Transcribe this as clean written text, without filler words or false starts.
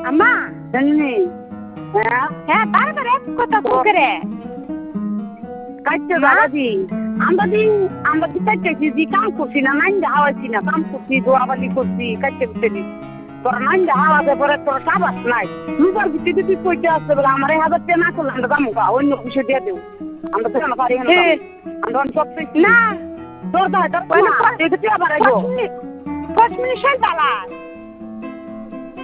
আম্মা জানি হ্যাঁ হ্যাঁ বারবার এক কথা করে কাটতে দাদাজি আমরা কি কাটতেছি যে কাম করছি না মাইন্ডা হাওয়াইছি না কাম করছি দোয়াবালি করছি কাটতে দিচ্ছি তোর মাইন্ডা হাওয়াতে পরে তোর সাবাস নাই লুকার ভিত্তিতে তুই কইতে আসতে বলে আমার 1000 টাকা না করলে আমরা কামুকা অন্য কিছু দিয়ে দেবো আমরা তো না পারি না আমরা সব না তোর দাদা তুই তো আবার আইবো 5 মিনিট বালা